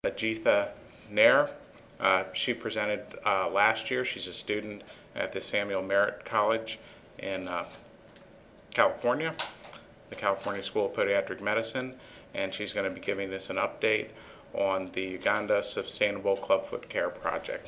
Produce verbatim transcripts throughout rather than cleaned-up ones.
Ajitha Nair. Uh, she presented uh, last year. She's a student at the Samuel Merritt College in uh, California, the California School of Podiatric Medicine, and she's going to be giving us an update on the Uganda Sustainable Clubfoot Care Project.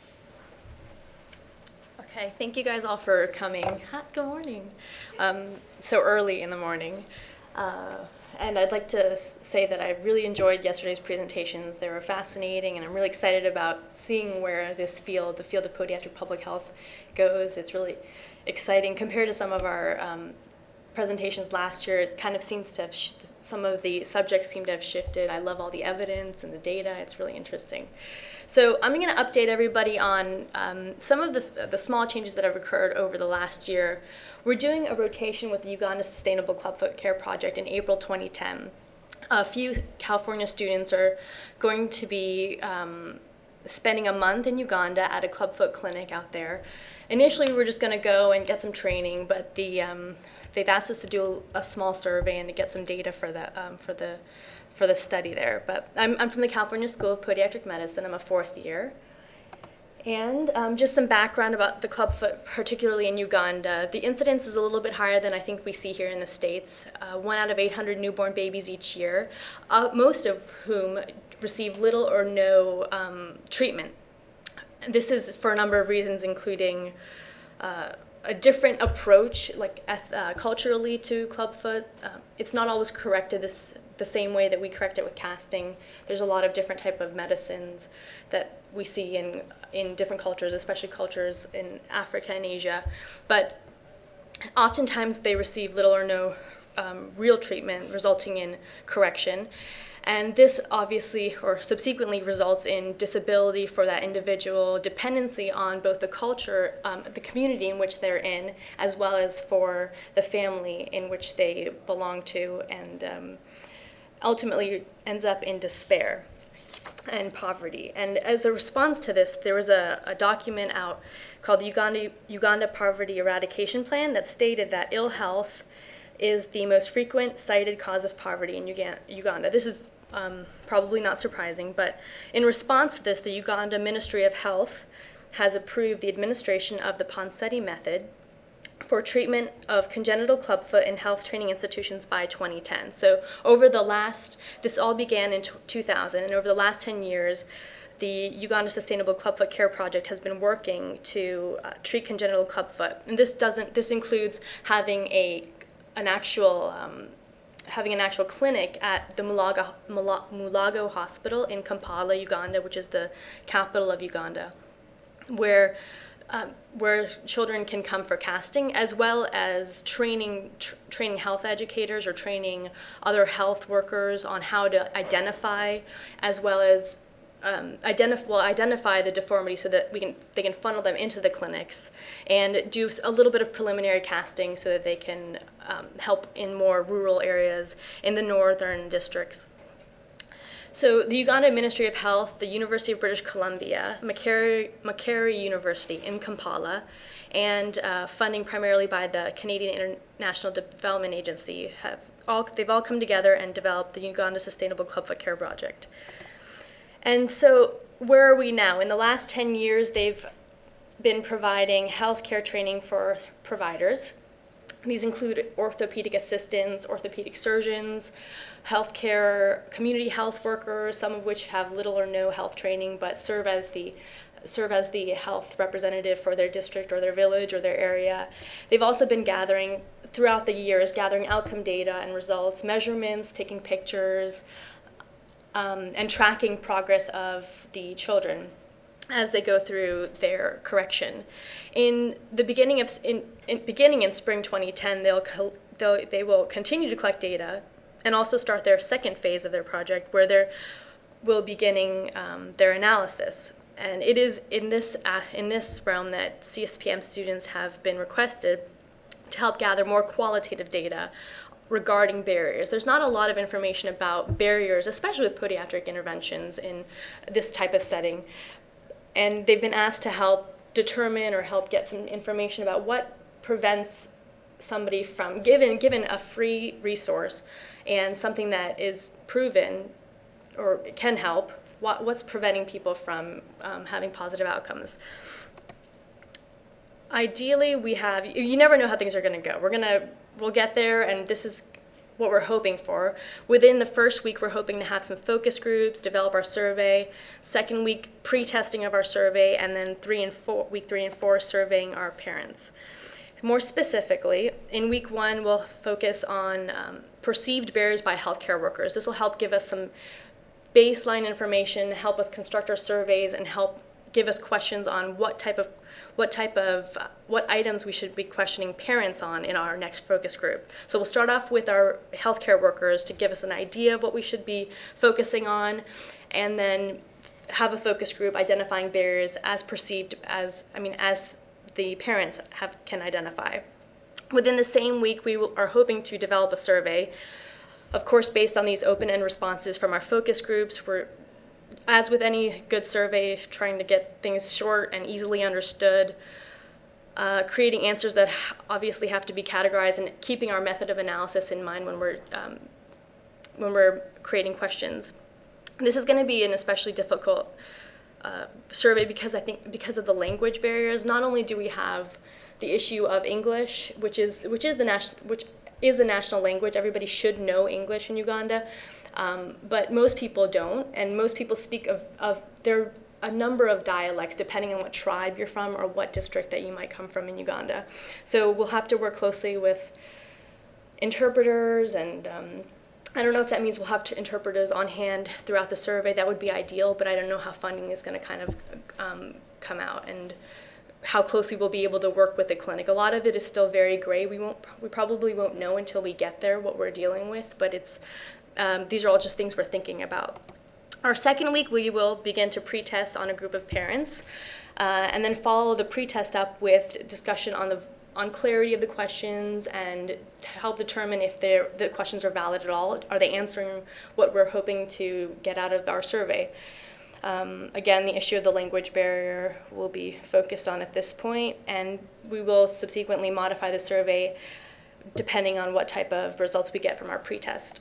Okay, thank you guys all for coming. Hi, good morning. Um, so early in the morning. Uh, and I'd like to say that I really enjoyed yesterday's presentations. They were fascinating, and I'm really excited about seeing where this field, the field of podiatric public health, goes. It's really exciting compared to some of our um, presentations last year. It kind of seems to have, sh some of the subjects seem to have shifted. I love all the evidence and the data. It's really interesting. So I'm going to update everybody on um, some of the, the small changes that have occurred over the last year. We're doing a rotation with the Uganda Sustainable Clubfoot Care Project in April twenty ten. A few California students are going to be um, spending a month in Uganda at a clubfoot clinic out there. Initially, we were just going to go and get some training, but the um, they've asked us to do a small survey and to get some data for the um, for the for the study there. But I'm I'm from the California School of Podiatric Medicine. I'm a fourth year. And um, just some background about the clubfoot, particularly in Uganda. The incidence is a little bit higher than I think we see here in the States. Uh, one out of eight hundred newborn babies each year, uh, most of whom receive little or no um, treatment. This is for a number of reasons, including uh, a different approach, like uh, culturally, to clubfoot. Uh, it's not always corrected this the same way that we correct it with casting. There's a lot of different type of medicines that we see in in different cultures, especially cultures in Africa and Asia. But oftentimes they receive little or no um, real treatment, resulting in correction. And this obviously or subsequently results in disability for that individual, dependency on both the culture, um, the community in which they're in, as well as for the family in which they belong to, and um, ultimately ends up in despair and poverty. And as a response to this, there was a, a document out called the Uganda, Uganda Poverty Eradication Plan that stated that ill health is the most frequent cited cause of poverty in Uganda. This is um, probably not surprising, but in response to this, the Uganda Ministry of Health has approved the administration of the Ponseti method for treatment of congenital clubfoot in health training institutions by twenty ten. So over the last, this all began in two thousand, and over the last ten years, the Uganda Sustainable Clubfoot Care Project has been working to uh, treat congenital clubfoot. And this doesn't, this includes having a, an actual, um, having an actual clinic at the Mulago, Mulago Hospital in Kampala, Uganda, which is the capital of Uganda, where Um, where children can come for casting, as well as training tr training health educators or training other health workers on how to identify, as well as um, identify well, identify the deformity so that we can they can funnel them into the clinics and do a little bit of preliminary casting so that they can um, help in more rural areas in the northern districts. So the Uganda Ministry of Health, the University of British Columbia, Makerere, Makerere University in Kampala, and uh, funding primarily by the Canadian International Development Agency, have all, they've all come together and developed the Uganda Sustainable Clubfoot Care Project. And so where are we now? In the last ten years, they've been providing healthcare training for providers. These include orthopedic assistants, orthopedic surgeons, healthcare, community health workers, some of which have little or no health training but serve as the serve as the health representative for their district or their village or their area. They've also been gathering throughout the years, gathering outcome data and results, measurements, taking pictures, um, and tracking progress of the children as they go through their correction. In the beginning of in, in beginning in spring twenty ten, they'll, they'll they will continue to collect data and also start their second phase of their project, where they will beginning um, their analysis. And it is in this uh, in this realm that C S P M students have been requested to help gather more qualitative data regarding barriers. There's not a lot of information about barriers, especially with podiatric interventions in this type of setting. And they've been asked to help determine or help get some information about what prevents somebody from, given, given a free resource and something that is proven or can help, what, what's preventing people from um, having positive outcomes. Ideally, we have, you never know how things are going to go. We're going to, we'll get there, and this is what we're hoping for. Within the first week, we're hoping to have some focus groups, develop our survey. Second week, pre-testing of our survey, and then three and four, week three and four, surveying our parents. More specifically, in week one, we'll focus on um, perceived barriers by healthcare workers. This will help give us some baseline information, help us construct our surveys, and help give us questions on what type of what type of, uh, what items we should be questioning parents on in our next focus group. So we'll start off with our healthcare workers to give us an idea of what we should be focusing on, and then have a focus group identifying barriers as perceived as, I mean, as the parents have, can identify. Within the same week, we will, are hoping to develop a survey, of course, based on these open-end responses from our focus groups. We're, as with any good survey, trying to get things short and easily understood, uh, creating answers that obviously have to be categorized, and keeping our method of analysis in mind when we're um, when we're creating questions. This is going to be an especially difficult uh, survey because I think because of the language barriers. Not only do we have the issue of English, which is which is the national which is the national language. Everybody should know English in Uganda. Um, but most people don't, and most people speak of, of there are a number of dialects depending on what tribe you're from or what district that you might come from in Uganda. So we'll have to work closely with interpreters, and um, I don't know if that means we'll have to interpreters on hand throughout the survey. That would be ideal, but I don't know how funding is going to kind of um, come out and how closely we'll be able to work with the clinic. A lot of it is still very gray. We won't, we probably won't know until we get there what we're dealing with, but it's Um, these are all just things we're thinking about. Our second week, we will begin to pre-test on a group of parents, uh, and then follow the pre-test up with discussion on the on clarity of the questions and to help determine if the questions are valid at all. Are they answering what we're hoping to get out of our survey? Um, again, the issue of the language barrier will be focused on at this point, and we will subsequently modify the survey depending on what type of results we get from our pre-test.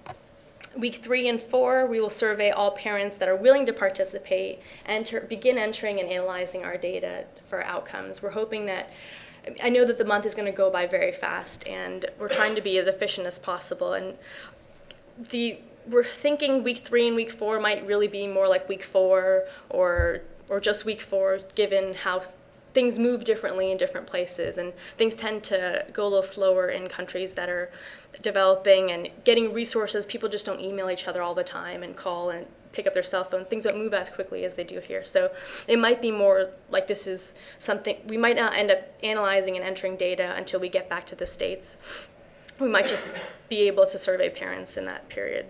Week three and four, we will survey all parents that are willing to participate and enter, begin entering and analyzing our data for outcomes. We're hoping that, I know that the month is going to go by very fast, and we're trying to be as efficient as possible. And the we're thinking week three and week four might really be more like week four or or just week four, given how things move differently in different places, and things tend to go a little slower in countries that are developing and getting resources. People just don't email each other all the time and call and pick up their cell phone. Things don't move as quickly as they do here. So it might be more like this is something, we might not end up analyzing and entering data until we get back to the States. We might just be able to survey parents in that period.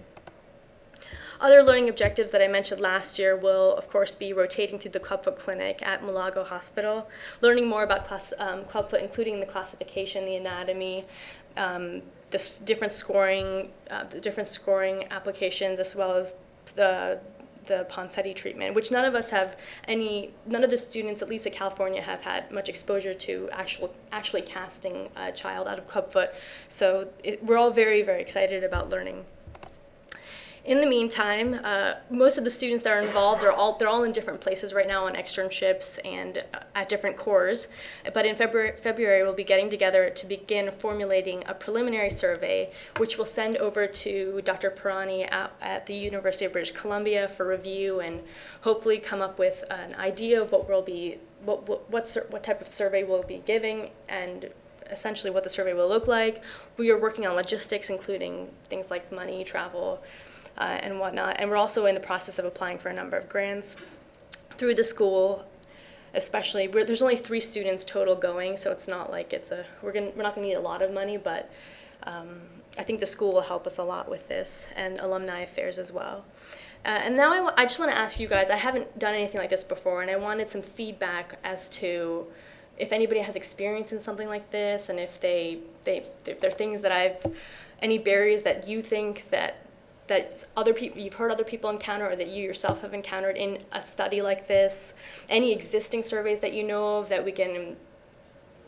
Other learning objectives that I mentioned last year will, of course, be rotating through the Clubfoot Clinic at Mulago Hospital, learning more about class, um, Clubfoot, including the classification, the anatomy, um, the s- different scoring, uh, the different scoring applications, as well as the the Ponseti treatment, which none of us have any, none of the students, at least at California, have had much exposure to actual, actually casting a child out of clubfoot. So it, we're all very, very excited about learning. In the meantime, uh, most of the students that are involved, are all, they're all in different places right now on externships and uh, at different cores. But in February, February, we'll be getting together to begin formulating a preliminary survey, which we'll send over to Doctor Pirani at, at the University of British Columbia for review, and hopefully come up with an idea of what we'll be, what, what, what, what type of survey we'll be giving, and essentially what the survey will look like. We are working on logistics, including things like money, travel, Uh, and whatnot. And we're also in the process of applying for a number of grants through the school, especially. We're, there's only three students total going, so it's not like it's a, we're, gonna, we're not going to need a lot of money, but um, I think the school will help us a lot with this, and alumni affairs as well. Uh, and now I, w- I just want to ask you guys, I haven't done anything like this before, and I wanted some feedback as to if anybody has experience in something like this, and if they, they if there are things that I've, any barriers that you think that that other people, you've heard other people encounter, or that you yourself have encountered in a study like this, any existing surveys that you know of that we can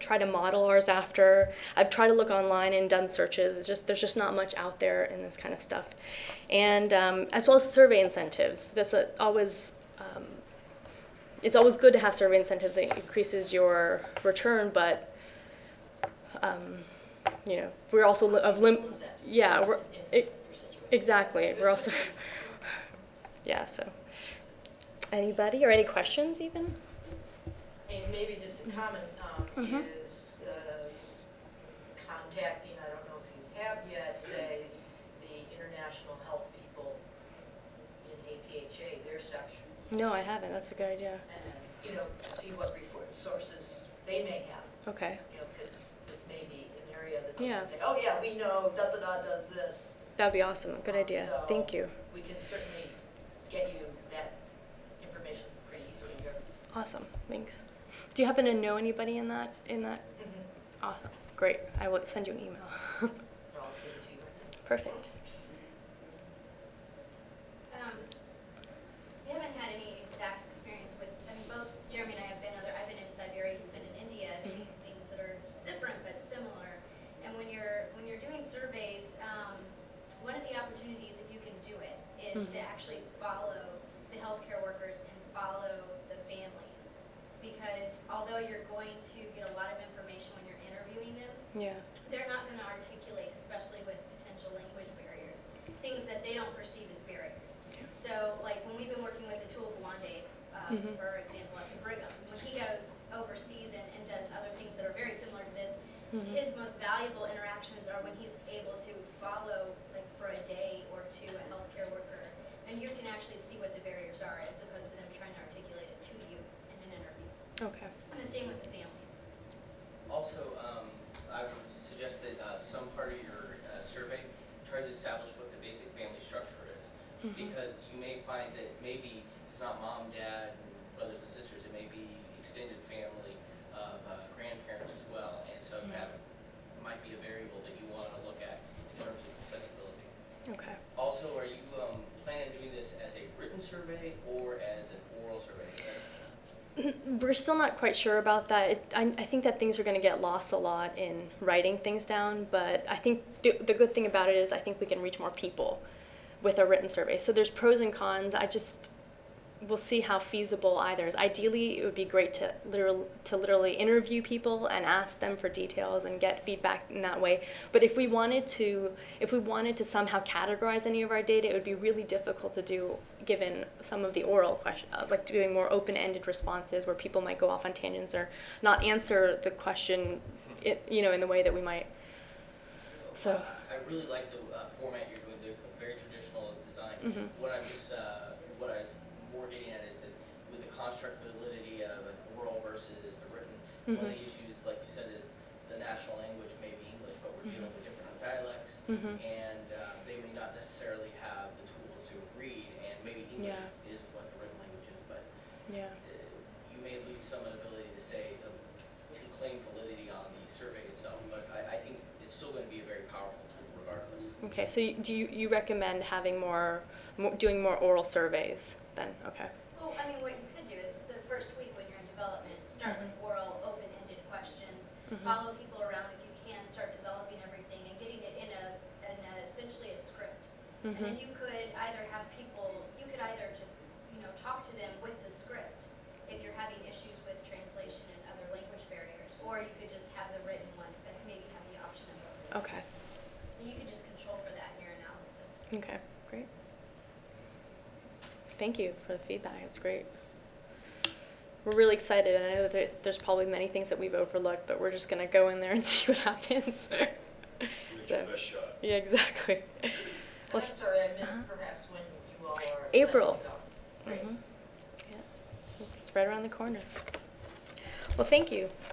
try to model ours after. I've tried to look online and done searches. It's just there's just not much out there in this kind of stuff, and um, as well as survey incentives. That's a, always um, it's always good to have survey incentives. It increases your return, but um, you know we're also li- of lim- yeah we're it, exactly we're also yeah so anybody or any questions even. And maybe just a comment um, Mhm. is uh, contacting, I don't know if you have yet, say, the international health people in A P H A, their section. No, I haven't. That's a good idea. And, you know, see what report sources they may have. Okay. You know, because this may be an area that they Yeah. can say, oh yeah, we know da-da-da does this. That'd be awesome. Good Um, idea. so Thank you. we can certainly get you that information pretty easily here. Awesome. Thanks. Do you happen to know anybody in that in that? Mm-hmm. Awesome. Great. I will send you an email. I'll give it to you right now. Perfect. Um, we haven't had any exact experience with, I mean, both Jeremy and I have been other, I've been in Siberia, he's been in India, doing Mhm. things that are different but similar. And when you're, when you're doing surveys, um, one of the opportunities, if you can do it, is Mhm. to actually follow the healthcare workers and follow the families. Because although you're going to get a lot of information when you're interviewing them, Yeah. they're not going to articulate, especially with potential language barriers, things that they don't perceive as barriers. So, like when we've been working with Atul Gawande, um, Mhm. for example, at the Brigham, when he goes overseas and, and does other things that are very similar to this, Mhm. his most valuable interactions are when he's able to follow, like for a day or two, a healthcare worker, and you can actually see what the barriers are as opposed to them trying to articulate it to you in an interview. Okay. And the same with the families. Also, um, I would suggest that uh, some part of your uh, survey tries to establish what the basic family structure is. Mhm. Because you may find that maybe it's not mom, dad, and brothers and sisters, it may be extended family of uh, grandparents as well. And so Mhm. that might be a variable that you want to look at in terms of accessibility. Okay. Also, are you um, planning on doing this as a written survey or as an oral survey? We're still not quite sure about that. It, I, I think that things are going to get lost a lot in writing things down, but I think the, the good thing about it is I think we can reach more people with a written survey. So there's pros and cons. I just, we'll see how feasible either is. Ideally, it would be great to literally, to literally interview people and ask them for details and get feedback in that way. But if we wanted to, if we wanted to somehow categorize any of our data, it would be really difficult to do given some of the oral questions, uh, like doing more open-ended responses where people might go off on tangents or not answer the question, it, you know, in the way that we might. So. I really like the uh, format you're doing, the very traditional design. Mm-hmm. What I'm just, uh, what I was more getting at is that with the construct validity of an oral versus the written, Mm-hmm. one of the issues, like you said, is the national language may be English, but we're Mm-hmm. dealing with different dialects, Mm-hmm. and uh, they may not necessarily have the tools to read, and maybe English Yeah. is what the written language is, but Yeah. uh, you may lose some ability to say, uh, to claim validity on the survey itself, but I, I think it's still going to be a very powerful tool regardless. Okay, so you, do you, you recommend having more, more, doing more oral surveys then? Okay. Well, I mean, what you could do is the first week when you're in development, start Mhm. with oral, open-ended questions, Mhm. follow people around if you can, start developing everything and getting it in a, in a essentially a script. And then Mhm. you could either have people, you could either just, you know, talk to them with the script if you're having issues with translation and other language barriers, or you could just have the written one, but maybe have the option of both. Okay. And you could just control for that in your analysis. Okay, great. Thank you for the feedback. It's great. We're really excited, and I know that there, there's probably many things that we've overlooked, but we're just going to go in there and see what happens. Give it So, your best shot. yeah, exactly. Well, I'm sorry, I missed uh-huh. perhaps when you all are. April. planning to go. Great. Mhm. Yeah, it's right around the corner. Well, thank you.